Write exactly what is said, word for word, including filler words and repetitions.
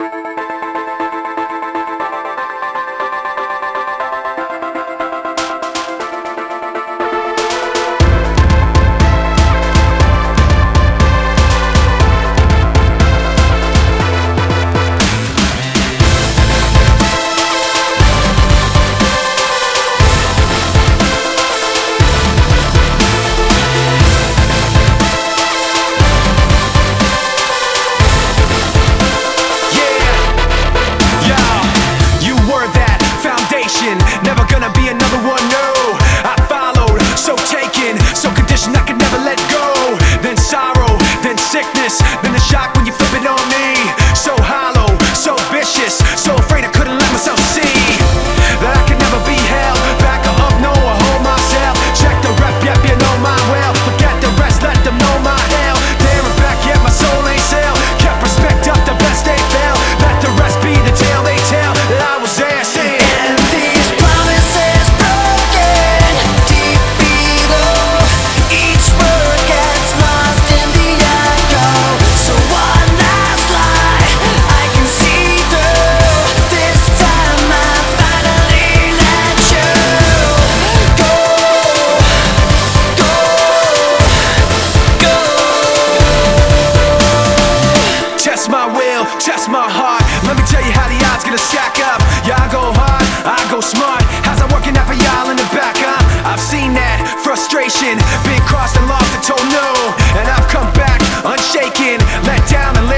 Never gonna be another one, no. I followed, so taken, so conditioned I could never let go. Then sorrow, then sickness, then the shock when you flip it on me. So hollow, so vicious, so afraid I couldn't let myself see that I could never be held back or up, no, or hold myself. Check the rep, yep, you know my well. Forget the rest, let them know my hell. There and back, yet my soul ain't sell. Kept respect up, the best they fell. Let the rest be the tale they tell that I was there saying. Test my will, test my heart. Let me tell you how the odds gonna stack up. Yeah, I go hard, I go smart. How's that working out for y'all in the back, huh? I've seen that frustration, been crossed and lost and told no. And I've come back unshaken, let down and